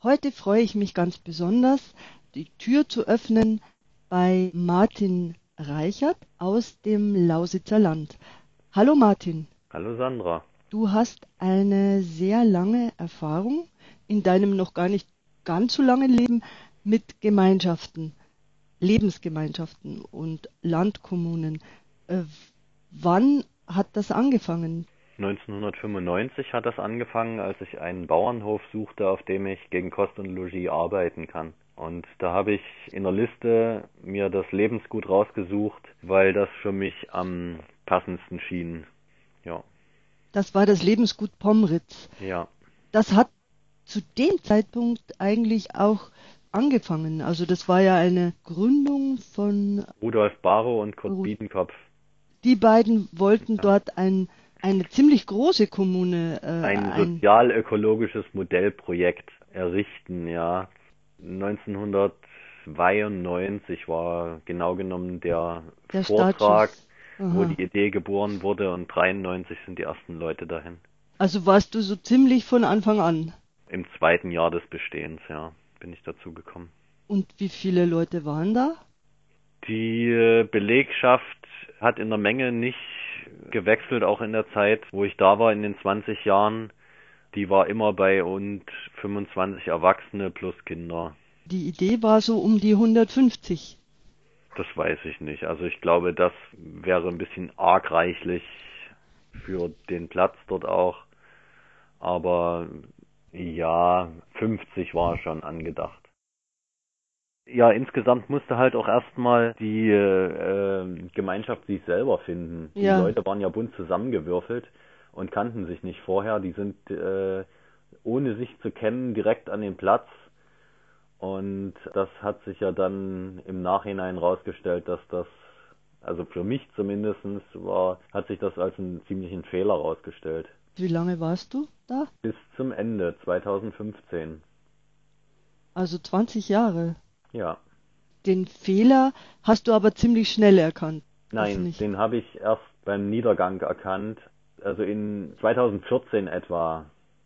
Heute freue ich mich ganz besonders, die Tür zu öffnen bei Martin Reichert aus dem Lausitzer Land. Hallo Martin, Hallo Sandra. du hast eine sehr lange Erfahrung in deinem noch gar nicht ganz so langen Leben mit Gemeinschaften, Lebensgemeinschaften und Landkommunen. Äh, Wann hat das angefangen? 1995 hat das angefangen, als ich einen Bauernhof suchte, auf dem ich gegen Kost und Logis arbeiten kann. Und da habe ich in der Liste mir das Lebensgut rausgesucht, weil das für mich am passendsten schien. Ja, Das war das Lebensgut Pomritz. ja. Das hat zu dem Zeitpunkt eigentlich auch angefangen. Also das war ja eine Gründung von Rudolf Barrow und Kurt Ruth. Biedenkopf. Die beiden wollten Ja. dort eine ziemlich große Kommune Ein sozial-ökologisches Modellprojekt errichten, ja. 1992 war genau genommen der der Vortrag, Startschuss. wo Aha. die Idee geboren wurde, und 93 sind die ersten Leute dahin. Also warst du so ziemlich von Anfang an. Im zweiten Jahr des Bestehens, ja, bin ich dazu gekommen. Und wie viele Leute waren da? Die Belegschaft hat in der Menge nicht gewechselt, auch in der Zeit, wo ich da war, in den 20 Jahren. Die war immer bei und 25 Erwachsene plus Kinder. Die Idee war so um die 150. Das weiß ich nicht. Also ich glaube, das wäre ein bisschen arg reichlich für den Platz dort auch. Aber ja, 50 war schon angedacht. Ja, insgesamt musste halt auch erstmal die Gemeinschaft sich selber finden. Die Ja, Leute waren ja bunt zusammengewürfelt und kannten sich nicht vorher. Die sind ohne sich zu kennen direkt an den Platz. Und das hat sich ja dann im Nachhinein rausgestellt, dass das, also für mich zumindestens hat sich das als einen ziemlichen Fehler rausgestellt. wie lange warst du da? Bis zum Ende 2015. Also 20 Jahre. Ja. Den Fehler hast du aber ziemlich schnell erkannt. Das Nein, nicht. den habe ich erst beim Niedergang erkannt. Also in 2014 etwa.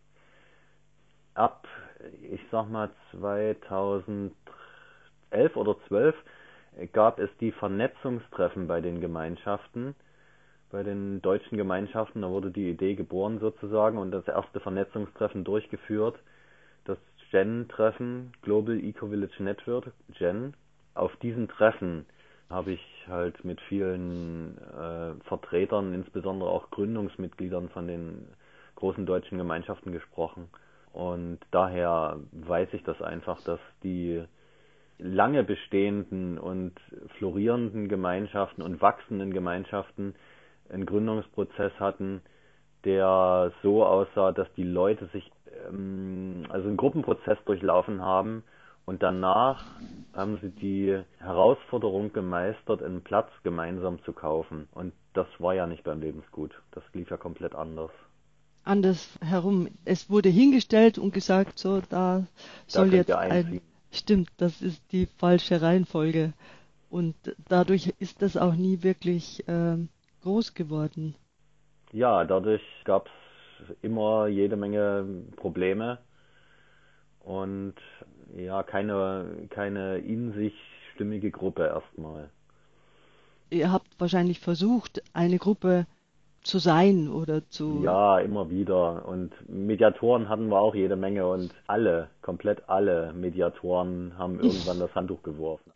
Ab, ich sag mal 2011 oder 12 gab es die Vernetzungstreffen bei den Gemeinschaften, bei den deutschen Gemeinschaften. Da wurde die Idee geboren sozusagen und das erste Vernetzungstreffen durchgeführt. Das GEN-Treffen, Global Eco-Village Network, GEN. Auf diesen Treffen habe ich halt mit vielen Vertretern, insbesondere auch Gründungsmitgliedern von den großen deutschen Gemeinschaften gesprochen. Und daher weiß ich das einfach, dass die lange bestehenden und florierenden Gemeinschaften und wachsenden Gemeinschaften einen Gründungsprozess hatten, der so aussah, dass die Leute sich also einen Gruppenprozess durchlaufen haben und danach haben sie die Herausforderung gemeistert, einen Platz gemeinsam zu kaufen. Und das war ja nicht beim Lebensgut. Das lief ja komplett anders. Anders herum. Es wurde hingestellt und gesagt, so, da Da soll könnt ihr jetzt ein. einziehen. Stimmt, das ist die falsche Reihenfolge. Und dadurch ist das auch nie wirklich groß geworden. Ja, dadurch gab es immer jede Menge Probleme und ja, keine in sich stimmige Gruppe erstmal. Ihr habt wahrscheinlich versucht, eine Gruppe zu sein oder zu. Ja, immer wieder. Und Mediatoren hatten wir auch jede Menge und komplett alle Mediatoren haben irgendwann das Handtuch geworfen.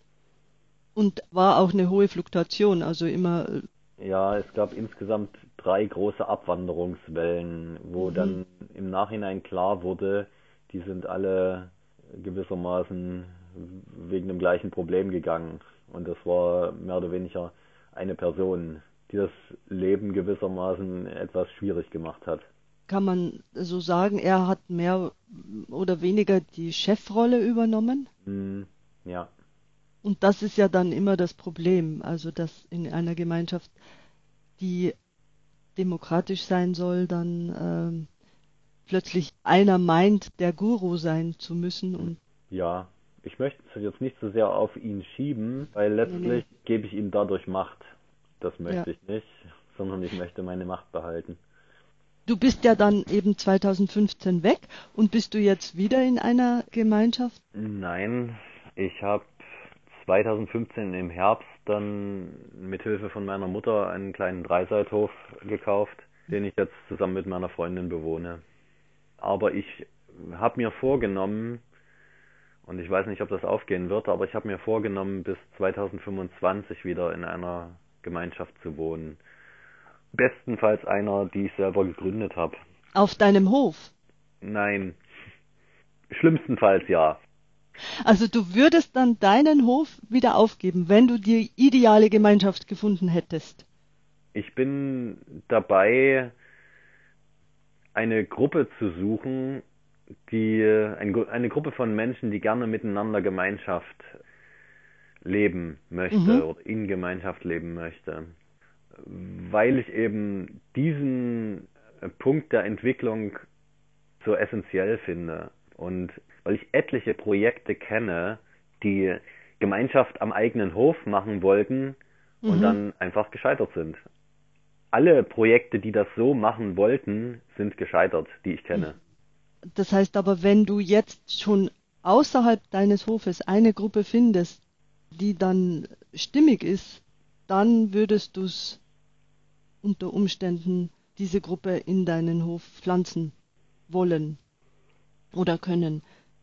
Und war auch eine hohe Fluktuation, also immer. Ja, es gab insgesamt 3 große Abwanderungswellen, wo Mhm. dann im Nachhinein klar wurde, die sind alle gewissermaßen wegen dem gleichen Problem gegangen. Und das war mehr oder weniger eine Person, die das Leben gewissermaßen etwas schwierig gemacht hat. Kann man so sagen, er hat mehr oder weniger die Chefrolle übernommen? Hm, ja, Und das ist ja dann immer das Problem, also dass in einer Gemeinschaft, die demokratisch sein soll, dann plötzlich einer meint, der Guru sein zu müssen und ja. Ich möchte es jetzt nicht so sehr auf ihn schieben, weil nee, nee, letztlich gebe ich ihm dadurch Macht. Das ja. möchte ich nicht, sondern ich möchte meine Macht behalten. Du bist ja dann eben 2015 weg und bist du jetzt wieder in einer Gemeinschaft? Nein, ich habe 2015 im Herbst dann mit Hilfe von meiner Mutter einen kleinen Dreiseithof gekauft, den ich jetzt zusammen mit meiner Freundin bewohne. Aber ich habe mir vorgenommen, und ich weiß nicht, ob das aufgehen wird, aber ich habe mir vorgenommen, bis 2025 wieder in einer Gemeinschaft zu wohnen. Bestenfalls einer, die ich selber gegründet habe. Auf deinem Hof? Nein, schlimmstenfalls ja. Also du würdest dann deinen Hof wieder aufgeben, wenn du die ideale Gemeinschaft gefunden hättest? Ich bin dabei, eine Gruppe zu suchen, eine Gruppe von Menschen, die gerne miteinander Gemeinschaft leben Mhm. möchte oder in Gemeinschaft leben möchte. Weil ich eben diesen Punkt der Entwicklung so essentiell finde und weil ich etliche Projekte kenne, die Gemeinschaft am eigenen Hof machen wollten und Mhm. dann einfach gescheitert sind. Alle Projekte, die das so machen wollten, sind gescheitert, die ich kenne. Das heißt aber, wenn du jetzt schon außerhalb deines Hofes eine Gruppe findest, die dann stimmig ist, dann würdest du es unter Umständen diese Gruppe in deinen Hof pflanzen wollen oder können.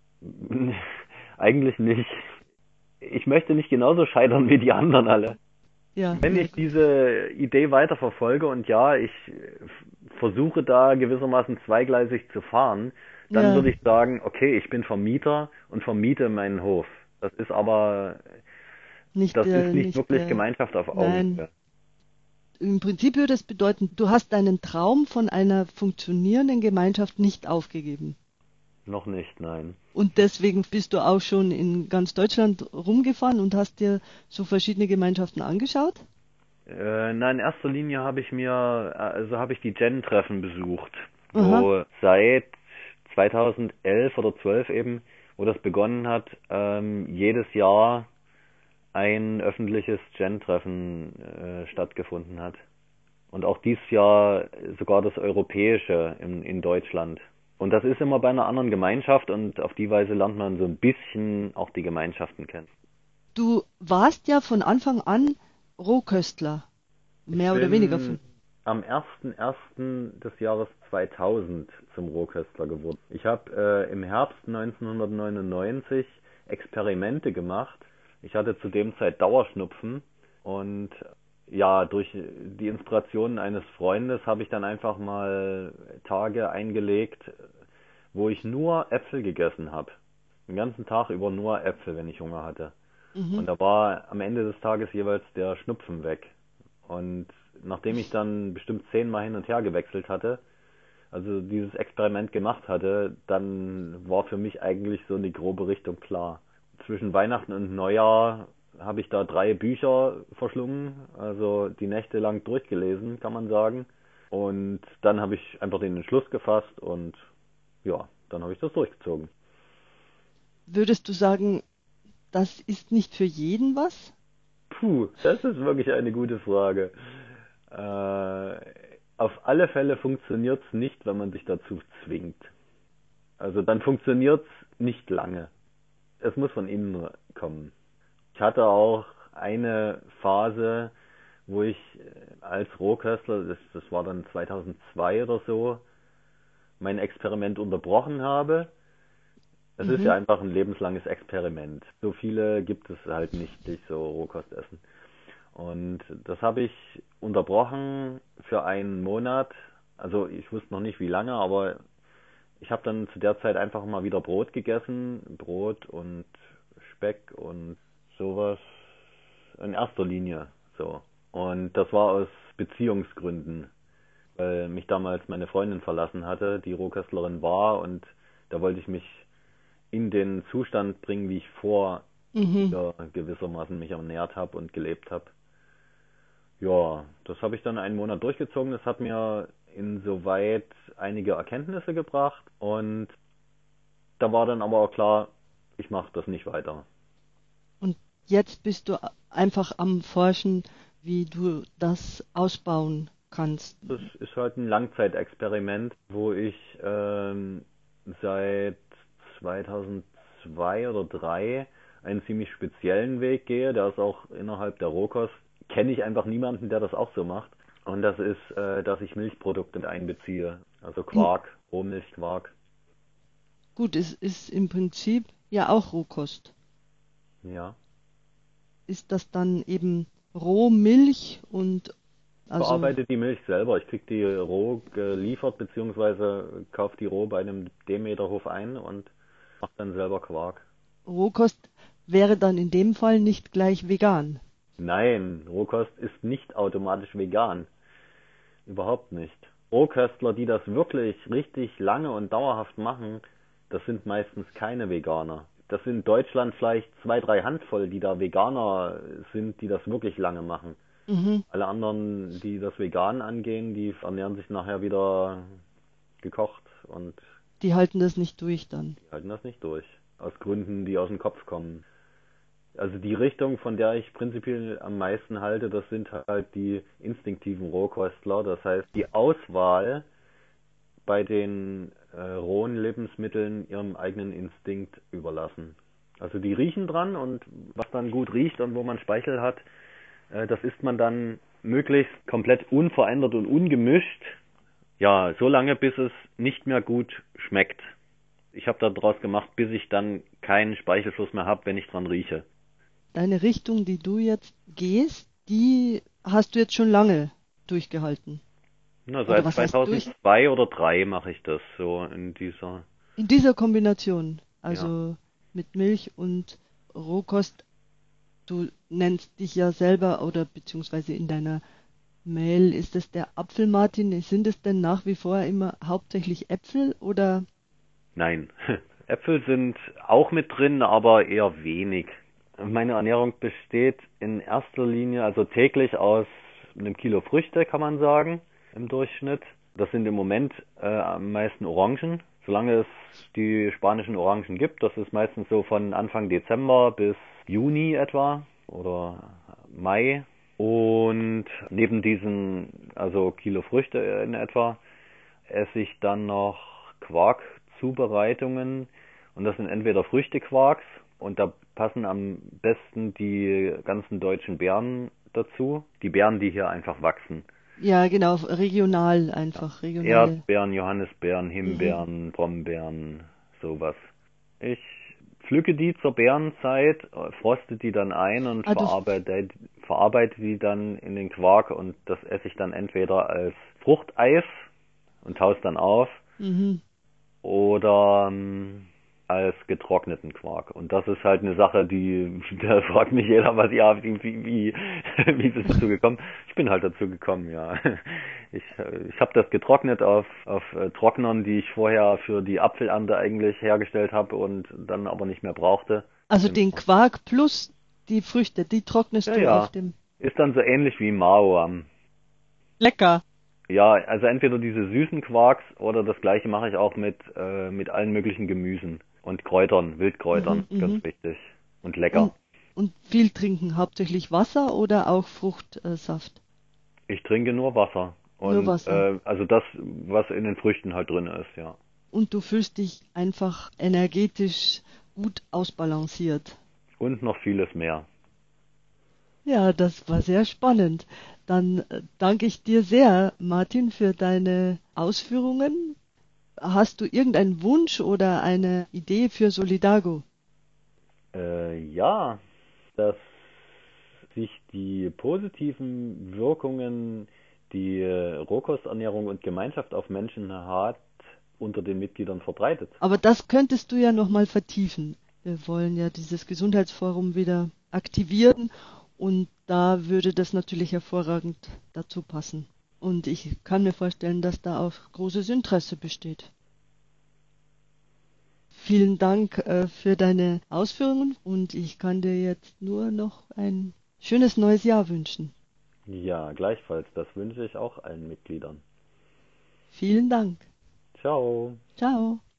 Eigentlich nicht. Ich möchte nicht genauso scheitern wie die anderen alle. Ja, Wenn ja, ich diese Idee weiter verfolge und ja, ich versuche da gewissermaßen zweigleisig zu fahren, dann ja, würde ich sagen, okay, ich bin Vermieter und vermiete meinen Hof. Das ist aber, nicht, das ist nicht nicht, wirklich Gemeinschaft auf nein. Augenhöhe. Im Prinzip würde es bedeuten, du hast deinen Traum von einer funktionierenden Gemeinschaft nicht aufgegeben. Noch nicht, nein. Und deswegen bist du auch schon in ganz Deutschland rumgefahren und hast dir so verschiedene Gemeinschaften angeschaut? Nein, in erster Linie habe ich die Gen-Treffen besucht, Aha. wo seit 2011 oder 12 eben, wo das begonnen hat, jedes Jahr ein öffentliches Gen-Treffen stattgefunden hat. Und auch dieses Jahr sogar das europäische in Deutschland. Und das ist immer bei einer anderen Gemeinschaft und auf die Weise lernt man so ein bisschen auch die Gemeinschaften kennen. Du warst ja von Anfang an Rohköstler, Ich mehr oder weniger bin von. am 1.1. des Jahres 2000 zum Rohköstler geworden. Ich habe im Herbst 1999 Experimente gemacht. Ich hatte zu dem Zeit Dauerschnupfen und ja, durch die Inspiration eines Freundes habe ich dann einfach mal Tage eingelegt, wo ich nur Äpfel gegessen habe. Den ganzen Tag über nur Äpfel, wenn ich Hunger hatte. Mhm. Und da war am Ende des Tages jeweils der Schnupfen weg. Und nachdem ich dann bestimmt 10-mal hin und her gewechselt hatte, also dieses Experiment gemacht hatte, dann war für mich eigentlich so eine grobe Richtung klar. Zwischen Weihnachten und Neujahr habe ich da 3 Bücher verschlungen, also die Nächte lang durchgelesen, kann man sagen. Und dann habe ich einfach den Entschluss gefasst und ja, dann habe ich das durchgezogen. Würdest du sagen, das ist nicht für jeden was? Puh, das ist wirklich eine gute Frage. Auf alle Fälle funktioniert es nicht, wenn man sich dazu zwingt. Also dann funktioniert es nicht lange. Es muss von innen kommen. Ich hatte auch eine Phase, wo ich als Rohköstler, das war dann 2002 oder so, mein Experiment unterbrochen habe. Es ist ja Mhm. einfach ein lebenslanges Experiment. So viele gibt es halt nicht, die so Rohkost essen. Und das habe ich unterbrochen für einen Monat. Also ich wusste noch nicht wie lange, aber ich habe dann zu der Zeit einfach mal wieder Brot gegessen. Brot und Speck und sowas. In erster Linie so. Und das war aus Beziehungsgründen, weil mich damals meine Freundin verlassen hatte, die Rohköstlerin war. Und da wollte ich mich in den Zustand bringen, wie ich vor Mhm. ihr gewissermaßen mich ernährt habe und gelebt habe. Ja, das habe ich dann einen Monat durchgezogen. Das hat mir insoweit einige Erkenntnisse gebracht und da war dann aber auch klar, ich mache das nicht weiter. Und jetzt bist du einfach am Forschen, wie du das ausbauen kannst. Das ist halt ein Langzeitexperiment, wo ich seit 2002 oder 2003 einen ziemlich speziellen Weg gehe. Der ist auch innerhalb der Rohkost. Kenne ich einfach niemanden, der das auch so macht. Und das ist, dass ich Milchprodukte mit einbeziehe. Also Quark, Rohmilchquark. Gut, es ist im Prinzip ja auch Rohkost. Ja. Ist das dann eben Rohmilch und also Verarbeite die Milch selber. Ich krieg die roh geliefert, beziehungsweise kaufe die roh bei einem Demeterhof ein und mache dann selber Quark. Rohkost wäre dann in dem Fall nicht gleich vegan. Nein, Rohkost ist nicht automatisch vegan. Überhaupt nicht. Rohköstler, die das wirklich richtig lange und dauerhaft machen, das sind meistens keine Veganer. Das sind in Deutschland vielleicht 2, 3 Handvoll, die da Veganer sind, die das wirklich lange machen. Mhm. Alle anderen, die das Vegan angehen, die ernähren sich nachher wieder gekocht und Die halten das nicht durch dann. die halten das nicht durch. Aus Gründen, die aus dem Kopf kommen. Also die Richtung, von der ich prinzipiell am meisten halte, das sind halt die instinktiven Rohkostler. Das heißt, die Auswahl bei den rohen Lebensmitteln ihrem eigenen Instinkt überlassen. Also die riechen dran und was dann gut riecht und wo man Speichel hat, das isst man dann möglichst komplett unverändert und ungemischt. Ja, so lange, bis es nicht mehr gut schmeckt. Ich habe daraus gemacht, bis ich dann keinen Speichelfluss mehr habe, wenn ich dran rieche. Deine Richtung, die du jetzt gehst, die hast du jetzt schon lange durchgehalten. Na, Oder seit was heißt durch? 2002 oder 2003 mache ich das so in dieser. In dieser Kombination, Ja. also mit Milch und Rohkost. Du nennst dich ja selber oder beziehungsweise in deiner Mail ist es der Apfelmartin. Sind es denn nach wie vor immer hauptsächlich Äpfel oder? Nein, Äpfel sind auch mit drin, aber eher wenig. Meine Ernährung besteht in erster Linie, also täglich aus einem Kilo Früchte, kann man sagen, im Durchschnitt. Das sind im Moment am meisten Orangen, solange es die spanischen Orangen gibt. Das ist meistens so von Anfang Dezember bis Juni etwa oder Mai. Und neben diesen, also Kilo Früchte in etwa, esse ich dann noch Quarkzubereitungen. Und das sind entweder Früchtequarks und da passen am besten die ganzen deutschen Beeren dazu. Die Beeren, die hier einfach wachsen. Ja, genau, regional einfach, regionale. Erdbeeren, Johannisbeeren, Mhm. Himbeeren, Brombeeren, sowas. Ich pflücke die zur Beerenzeit, froste die dann ein und Ah, du, verarbeite die dann in den Quark und das esse ich dann entweder als Fruchteis und taue es dann auf mhm. oder als getrockneten Quark. Und das ist halt eine Sache, da fragt mich jeder, wie ist es dazu gekommen? Ich bin halt dazu gekommen, ja. Ich habe das getrocknet auf Trocknern, die ich vorher für die Apfelernte eigentlich hergestellt habe und dann aber nicht mehr brauchte. Also den Quark plus die Früchte, die trocknest Ja, du auf ja. dem. Ist dann so ähnlich wie Mao. Lecker. Ja, also entweder diese süßen Quarks oder das gleiche mache ich auch mit allen möglichen Gemüsen und Kräutern, Wildkräutern, Mhm, ganz mhm. wichtig. Und lecker. Und, und viel trinken, hauptsächlich Wasser oder auch Fruchtsaft? Ich trinke nur Wasser. Nur Und Wasser. also das, was in den Früchten halt drin ist, ja. Und du fühlst dich einfach energetisch gut ausbalanciert. Und noch vieles mehr. Ja, das war sehr spannend. Dann danke ich dir sehr, Martin, für deine Ausführungen. Hast du irgendeinen Wunsch oder eine Idee für Solidago? Ja, dass sich die positiven Wirkungen, die Rohkosternährung und Gemeinschaft auf Menschen hat, unter den Mitgliedern verbreitet. Aber das könntest du ja nochmal vertiefen. Wir wollen ja dieses Gesundheitsforum wieder aktivieren und da würde das natürlich hervorragend dazu passen. Und ich kann mir vorstellen, dass da auch großes Interesse besteht. Vielen Dank für deine Ausführungen und ich kann dir jetzt nur noch ein schönes neues Jahr wünschen. Ja, gleichfalls. Das wünsche ich auch allen Mitgliedern. Vielen Dank. Ciao. Ciao.